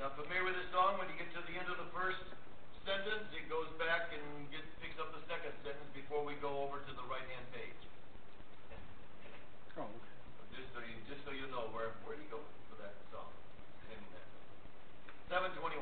Now, familiar with this song? When you get to the end of the first sentence, it goes back and picks up the second sentence before we go over to the right-hand page. Oh, okay. Just so you know where you go for that song. 7:21.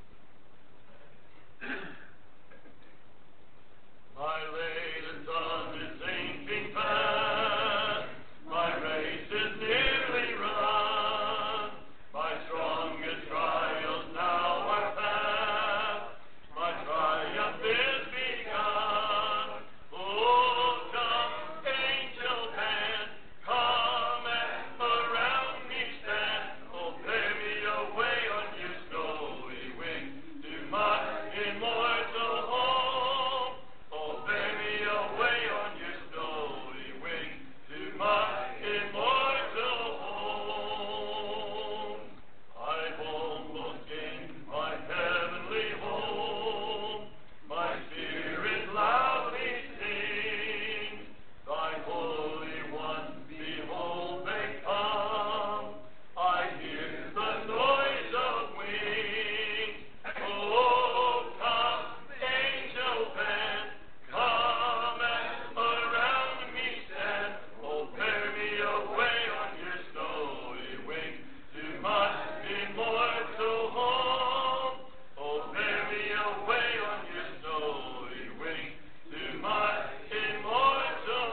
My latest sun is sinking fast. My race is nearly run. My strongest trials now are past. My triumph is begun. Oh, come, angel band, come and around me stand. Oh, bear me away on your snowy wings to my immortal home. Oh, bear me away on your snowy wings to my immortal home. I've almost gained my heavenly home. My spirit loudly sings. Thy Holy One, behold, they come. I hear the noise of wings. Oh, come, angel band, come and around me stand. Oh, bear me away on your snowy wings to my immortal home. Oh, bear me away on your snowy wings to my immortal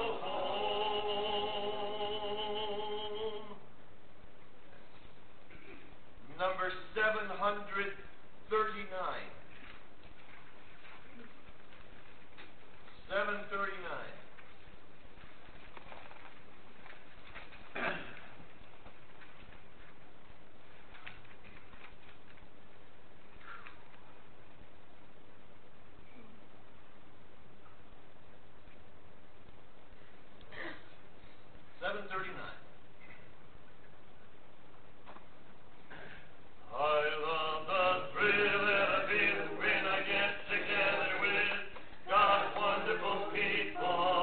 home. Number 739. 739. I love the thrill that I feel when I get together with God's wonderful people.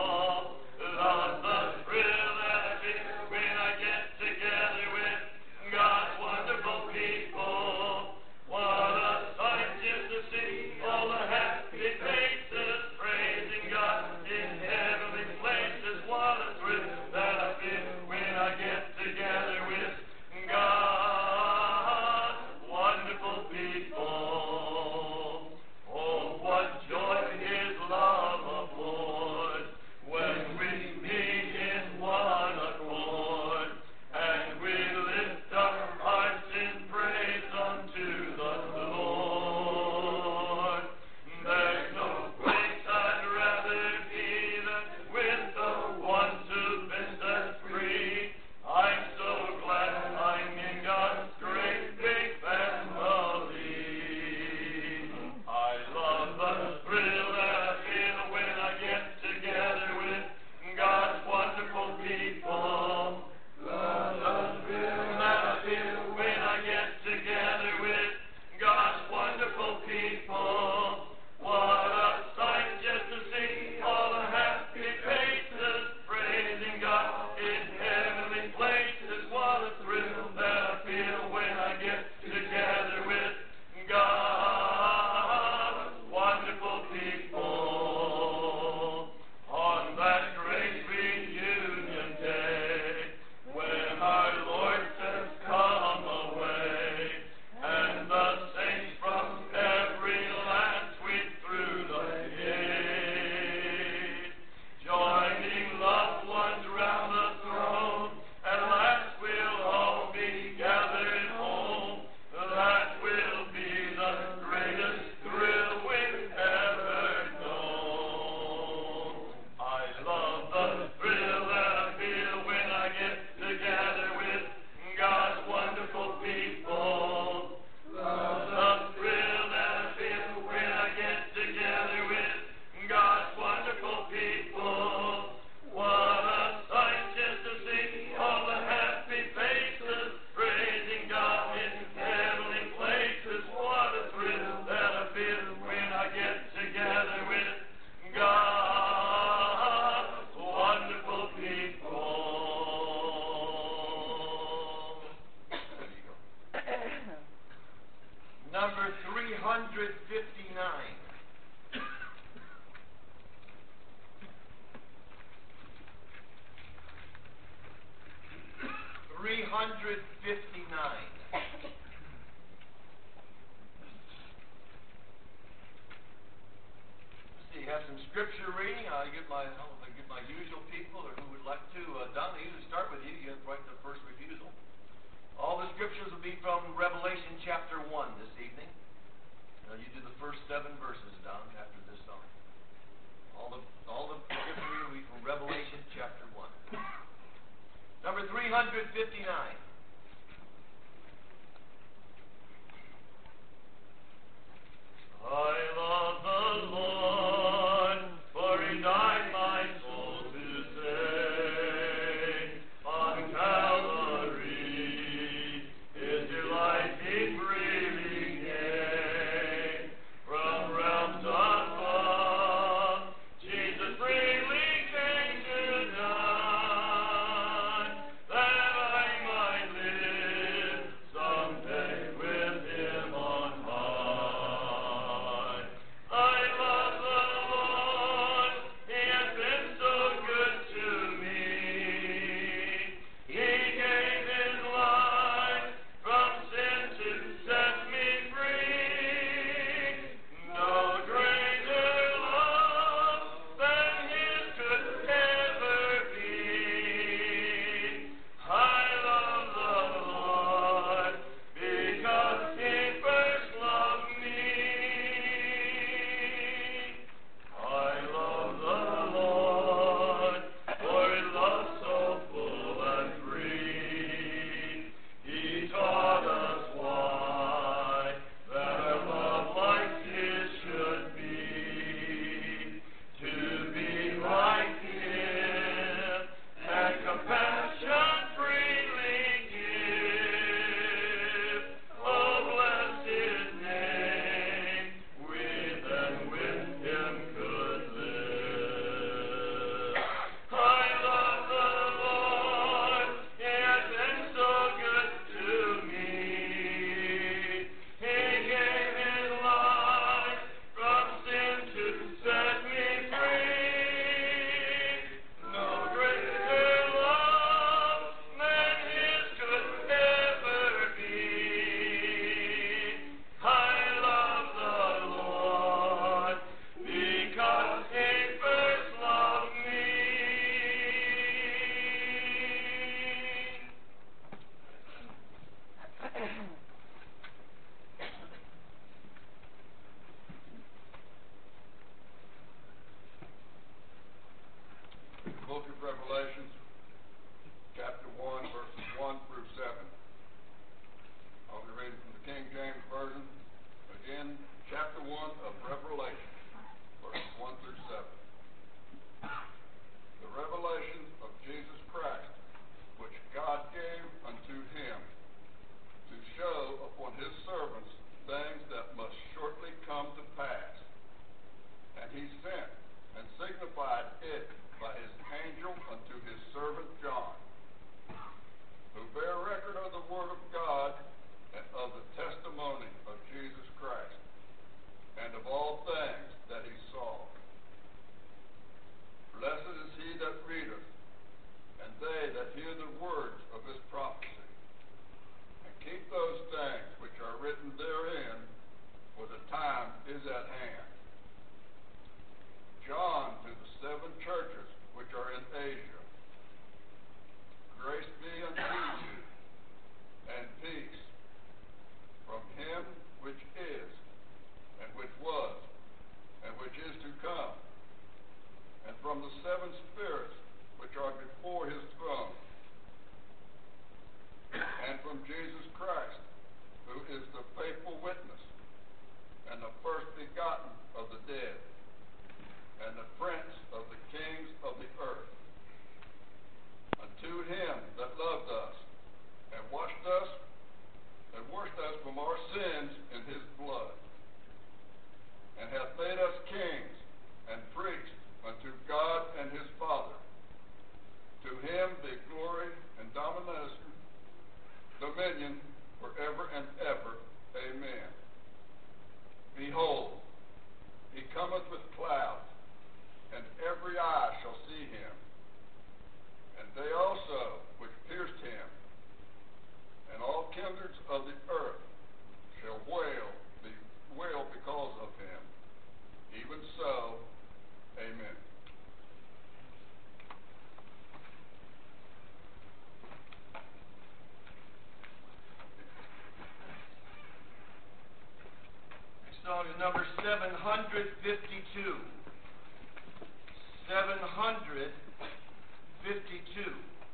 See, have some scripture reading. I'll get my usual people or who would like to. Don, I usually start with you. You have right the first refusal. All the scriptures will be from Revelation chapter 1 this evening. You do the first 7 verses, Don, after this song. All the scripture reading will be from Revelation chapter 1. Number 359. I love the Lord, for He died my soul to save. On Calvary, His delight He freely gave. From realms above, Jesus freely came to die, that I might live someday with Him on high. I love the Lord, He has been so good to me. He gave His life from sin to set me free. No greater love than His could ever be. I love the Lord because He first loved me. I love the Lord, for His love so full and free. He taught us why that our love like His should be. To be like Him and compassion freely give. Oh, bless His name, with and with Him could live. I love the Lord, He has been so good to me. He gave His life from sin to set me free. No greater love than His could ever be. I love the Lord because He first loved me. Book of Revelations, chapter 1, verses 1 through 7. I'll be reading from the King James Version. Again, chapter 1 of Revelation, verses 1 through 7. The revelation of Jesus Christ, which God gave unto Him, to show upon His servants things that must shortly come to pass. And He sent and signified it by His angel unto His servant John, who bare record of the word of God and of the testimony of Jesus Christ, and of all things that he saw. Blessed is he that readeth, and they that hear the words of this prophecy, and keep those things which are written therein, for the time is at hand. John to the 7 churches which are in Asia. Grace be unto you, and peace, from Him which is, and which was, and which is to come, and from the 7 spirits which are before His throne, and from Jesus Christ, who is the faithful witness, and the first begotten of the dead, and the prince of the kings of the earth. Unto Him that loved us, and washed us from our sins in His blood, and hath made us kings and priests unto God and His Father. To Him be glory and dominion forever and ever. Amen. number 752. 752.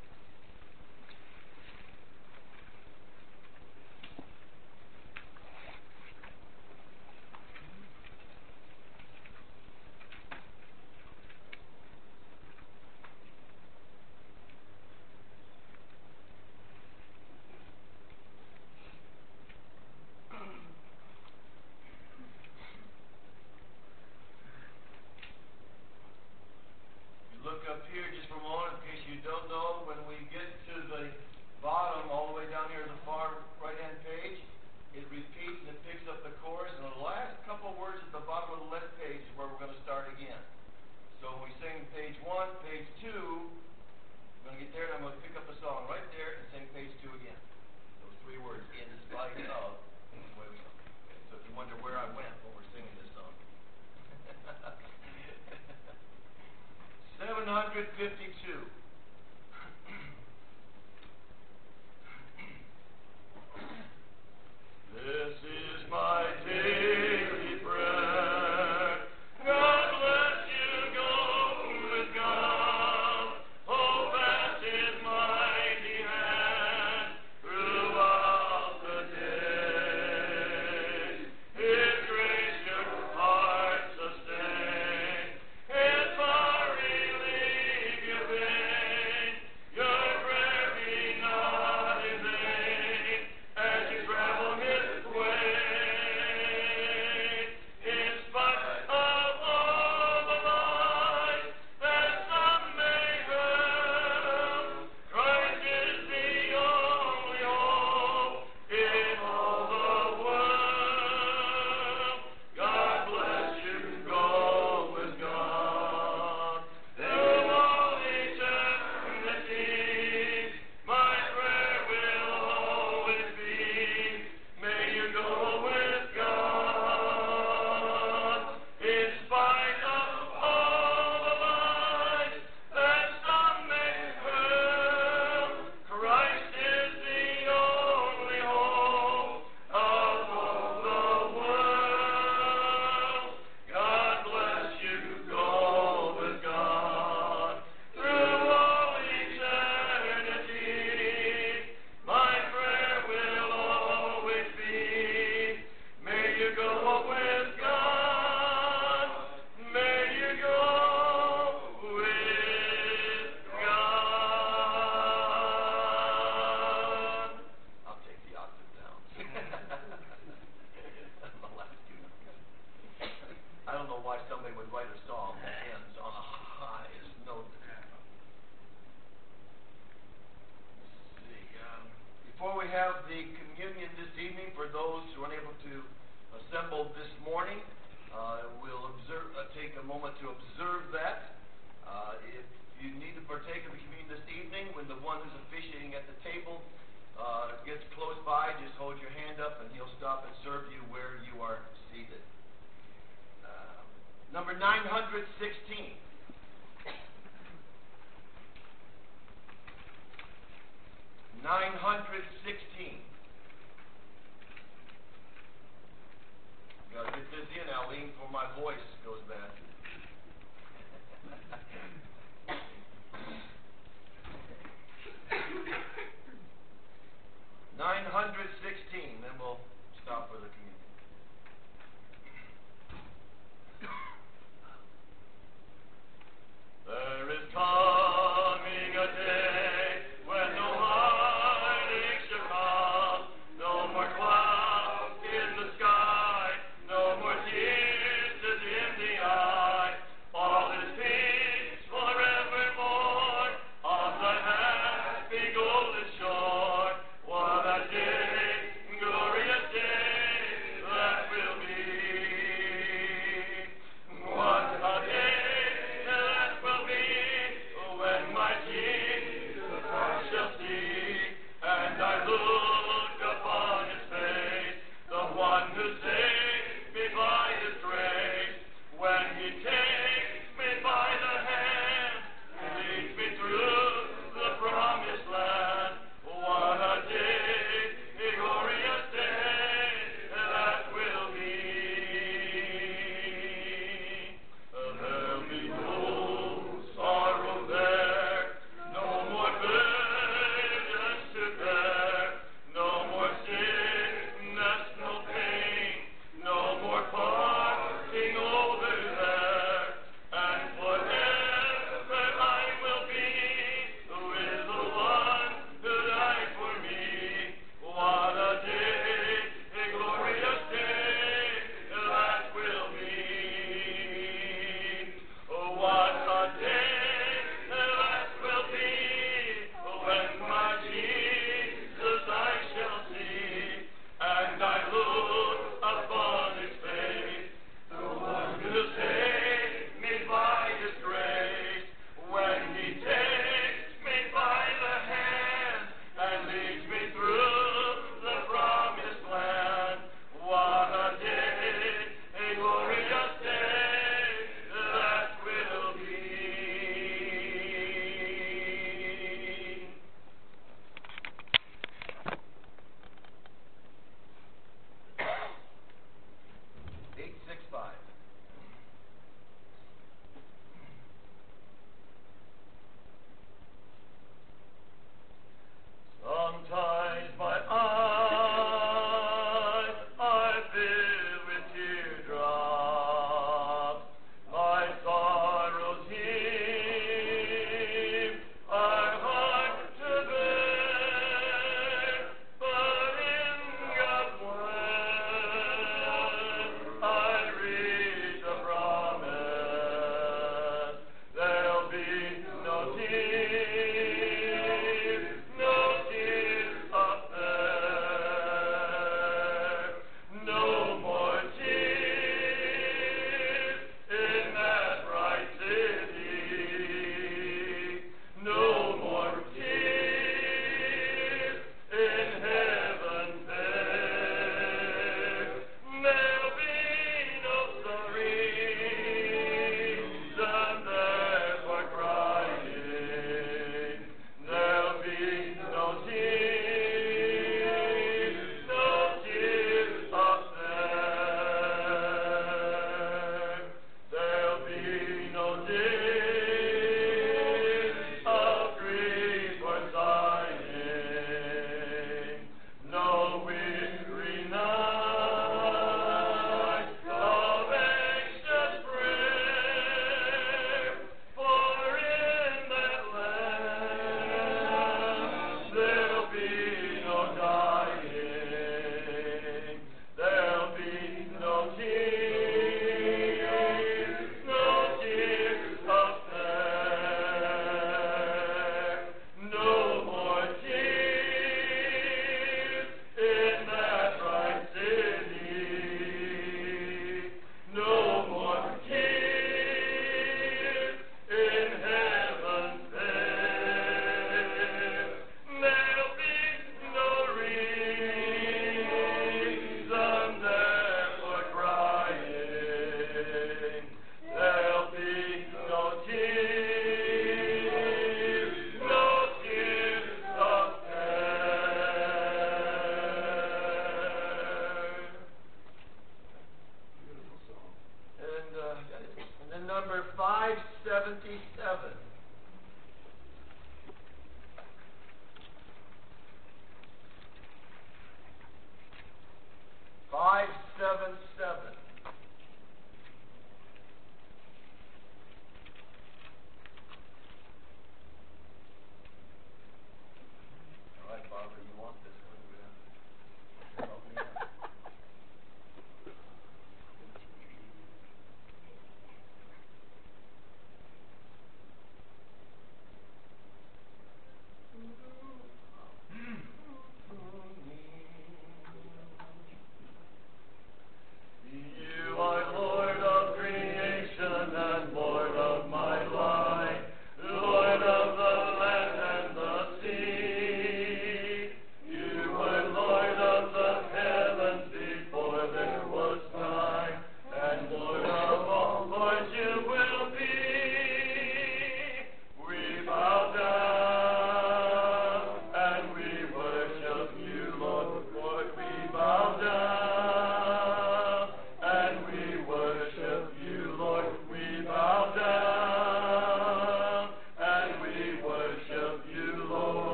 Look up here just for a moment in case you don't know. When we get to the bottom, all the way down here to the far right-hand page, it repeats and it picks up the chorus. And the last couple words at the bottom of the left page is where we're going to start again. So when we sing page 1, page 2, we're going to get there and I'm going to pick up the song right there and sing page 2 again. Those 3 words, in spite of. So if you wonder where I went when we're singing this song. 752. This is my daily prayer. God bless you, go with God. Hold fast His mighty hand throughout the day. His grace your heart sustain. His power relieve your pain. Your prayer be not in vain as you travel His way. In spite of all the lies that some may have, Christ is the only hope in all the world. God bless you, go with God through all eternity. My prayer will always be, may you go with God. In spite of all the lies that some may have, Christ is the only hope of all the world. God bless you, go with God through all eternity. My prayer will always be, may you go with God. May you go with God. I'll take the octave down. That's my last tune. I don't know why somebody would write a song that ends on a highest note. Let's see. Before we have the communion this evening, for those who are unable to assemble this morning, we'll take a moment to observe that. If you need to partake of the communion this evening, when the one who's officiating at the table gets close by, just hold your hand up and he'll stop and serve you where you are seated. Number 916. 916. Gotta get this in, Aline, before my voice goes bad. $916, then we'll stop for the communion. There is coming a day when no heartache shall come, no more clouds in the sky, no more tears to dim the eye. All is peace forevermore on the happy golden shore. What a day, glorious day that will be. What a day that will be when my Jesus I shall see, and I look upon His face, the one who saved me by His grace. When He takes me by the hand and leads me through the promised land, what a day, a glorious day that will be.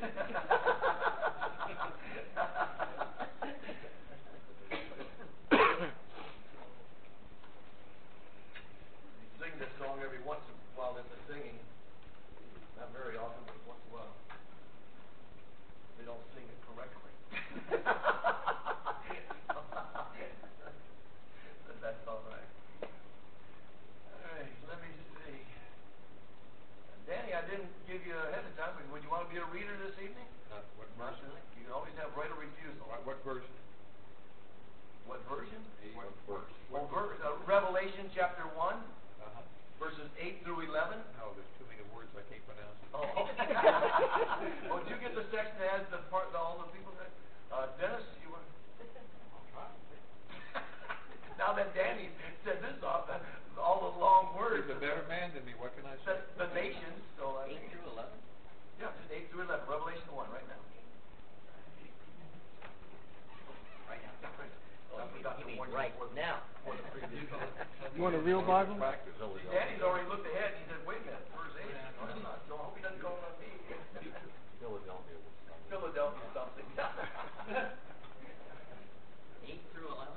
Sing this song every once in a while in the singing. Not very often, but once in a while. They don't sing it correctly. But that's all right. All right, let me see. Danny, I didn't give you ahead of time, but would you want to be a reader this evening? What Not version? really. You can always have right of refusal. What version? What version? What verse? Oh, Revelation chapter 1, Uh-huh. verses 8 through 11. No, there's too many words I can't pronounce. Oh. Oh, did you get the section that has the part, all the people there? Dennis, you want? Now that Danny said this off, all the long words. He's a better man than me. What can I say? The nations. So 8 through 11? Yeah, just 8 through 11. Revelation 1 right now. Right now. Oh, I forgot You to mean warn you right before now? before the previous song. You want a real Bible? Practice. See, Danny's already looked ahead and he said, wait a minute, verse 8. No, I'm not. So I hope he doesn't call on me. Philadelphia was something. Philadelphia something. 8 through 11?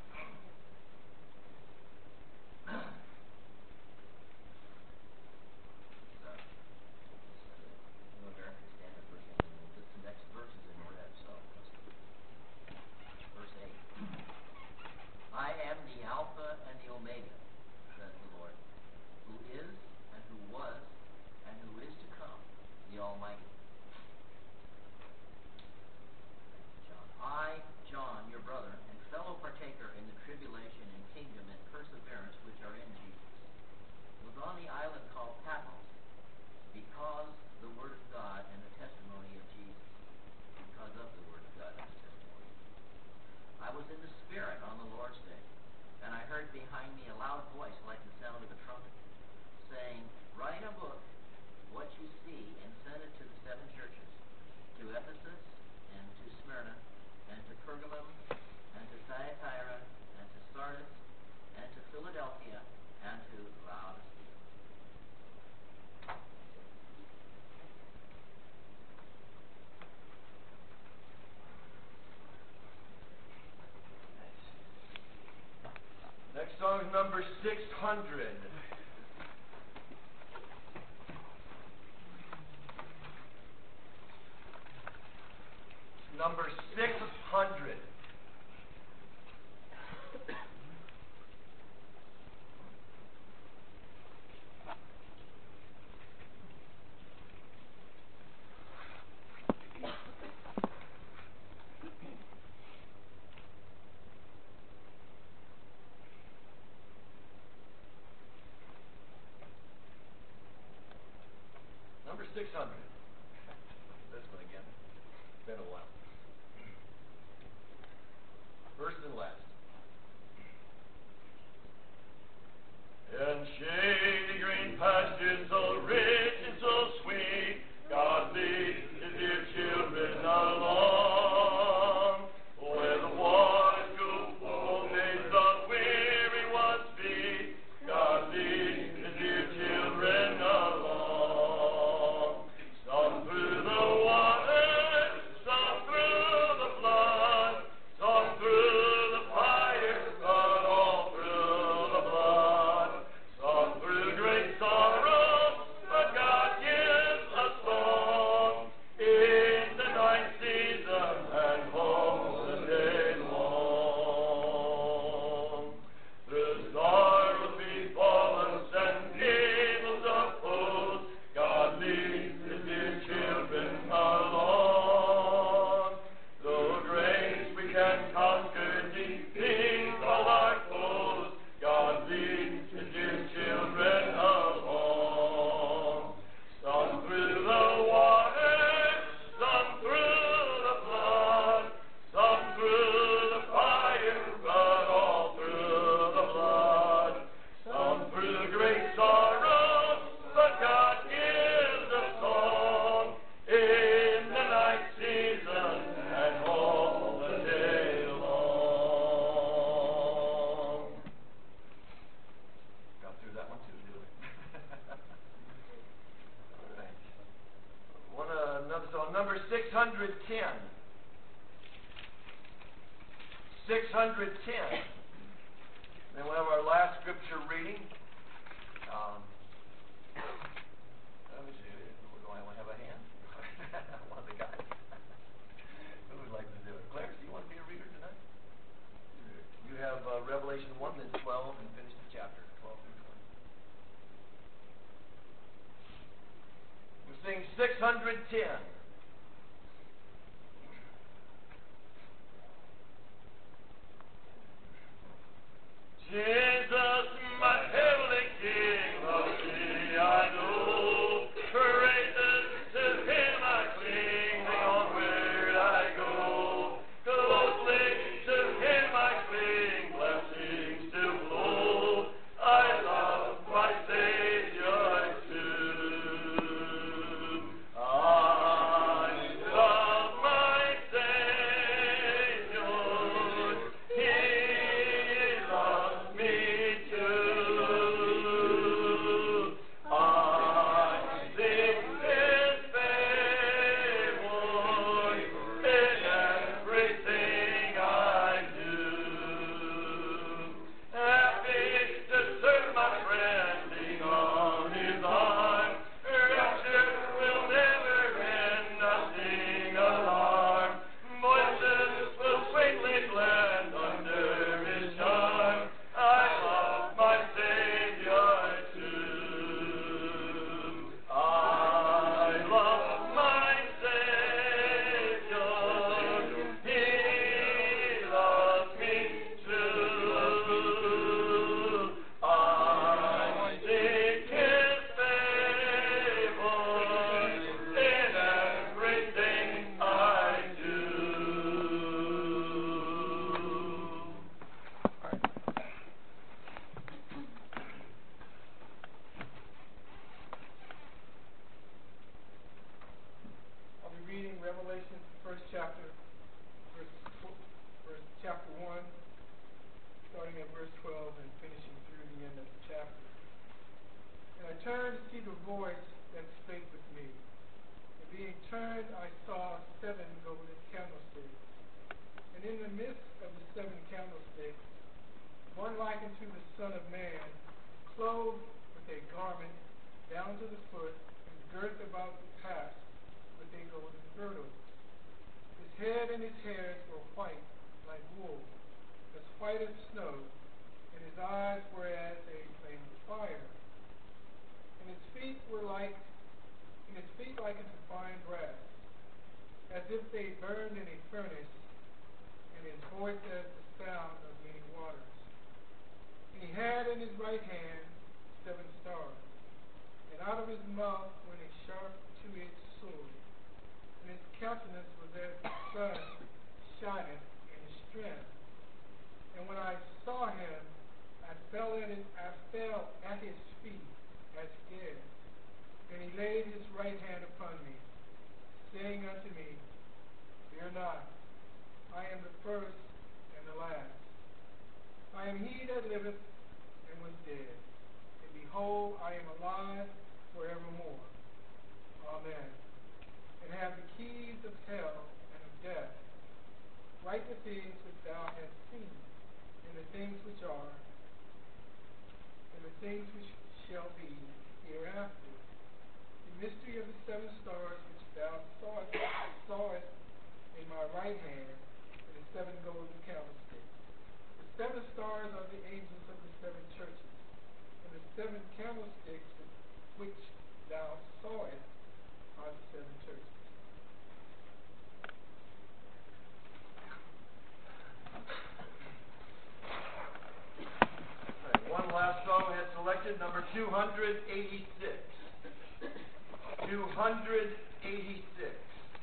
New American Standard Version. The next verse is in red, so verse 8. I am the Alpha and the Omega, says the Lord, who is and who was and who is to come, the Almighty. John. I, John, your brother, and fellow partaker in the tribulation and kingdom and perseverance which are in Jesus, was on the island called Patmos, because the word of God and the testimony of Jesus, because of the word of God and the testimony. I was in the Spirit on the Lord's day, and I heard behind me a loud voice like the sound of a trumpet, saying, write a book, what you see, and send it to the 7 churches, to Ephesus, and to Smyrna, and to Pergamum, and to Thyatira, and to Sardis, and to Philadelphia, and to Laodicea. Next song is number 600. Number 600. Number 600. This one again. It's been a while. First and last. And shady green pastures so rich and so sweet, God leads his dear children along. Where the waters go, makes the weary ones feed, God leads his dear children along. Some through the water, some through the flood, some through the fire, but all through the blood. Some through 610. 610. Then we'll have our last scripture reading. Let me see. Do I have a hand? One of the guys. Who would like to do it? Clarence, do you want to be a reader tonight? You have Revelation 1, then 12, and finish the chapter, 12 through 20. We'll sing 610. Jesus, my heavenly King, of thee I know. Praises to him I cling, onward I go. Closely to him I cling, blessings to flow. I love my Savior too. I love my Savior. He loves me too. I sing his favor in everything I do. Happy to serve my friend, lean on his arm. Rapture will never end, nothing alarm. Voices will sweetly blend under his charm. I love my Savior too. I love my Savior. He loves me too. I seek his favor in everything I do. I'll be reading Revelation, first chapter, verse chapter 1, starting at verse 12 and finishing through the end of the chapter. And I turned to see the voice that spake with me. And being turned, I saw 7 golden candlesticks. And in the midst of the 7 candlesticks, one like unto the Son of Man, clothed with a garment down to the foot, and girt about the paps with a golden girdle. His head and his hairs were white like wool, as white as snow, and his eyes were as a flame of fire. And his feet like unto fine brass, as if they burned in a furnace, and his voice as the sound of many waters. And he had in his right hand 7 stars, and out of his mouth went a sharp 2-edged sword, and his countenance was as the sun shineth in his strength. And when I saw him, I fell at his feet as dead. And he laid his right hand upon me, saying unto me, Fear not, I am the first and the last. I am he that liveth and was dead, and behold, I am alive forevermore. Amen. And have the keys of hell and of death. Write the things which thou hast seen, and the things which are, and the things which shall be hereafter. The mystery of the 7 stars which thou sawest in my right hand, and the 7 golden candlesticks. The 7 stars are the angels of the 7 churches, and the 7 candlesticks which thou sawest are the 7 churches. Right, one last song we had selected, number 286. 286.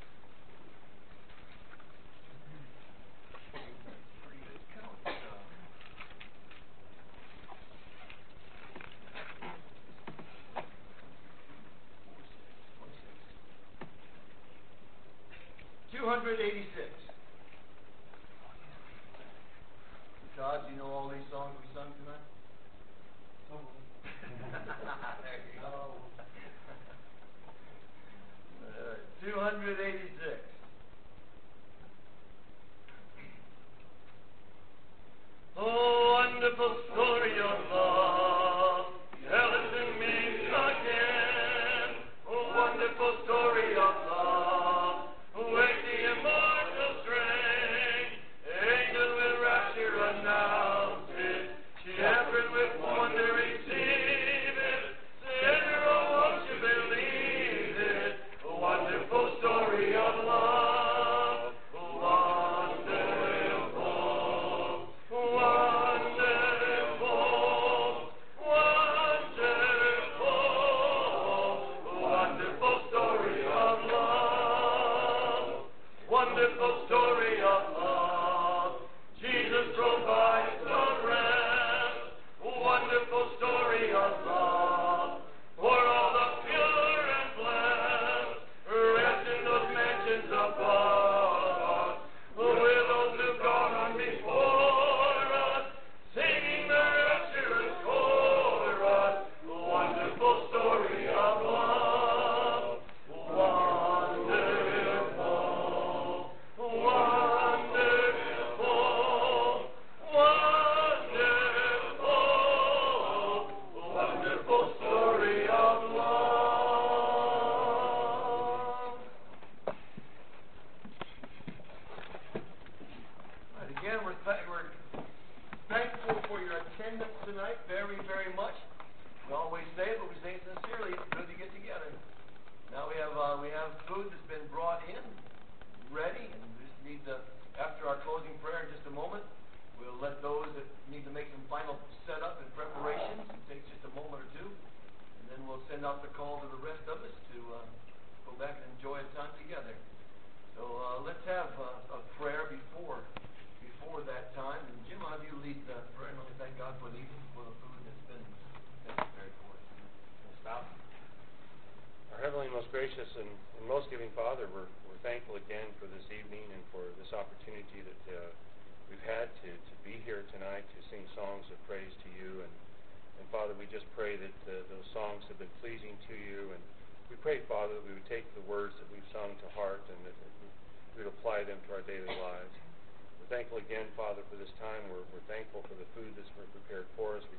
Todd, do you know all these songs we sung tonight? There you go. 286. have food that's been brought in, ready, and we just need to, after our closing prayer in just a moment, we'll let those that need to make some final setup and preparations. It takes just a moment or two, and then we'll send out the call to the rest of us to go back and enjoy a time together. So let's have a prayer before that time. And Jim, I'll have you lead the prayer, and let me thank God for the evening, for the food that's been prepared for us. We'll stop. Our Heavenly, most gracious, and most giving Father, we're thankful again for this evening and for this opportunity that we've had to be here tonight to sing songs of praise to you. And Father, we just pray that those songs have been pleasing to you. And we pray, Father, that we would take the words that we've sung to heart and that we would apply them to our daily lives. We're thankful again, Father, for this time. We're thankful for the food that's been prepared for us. We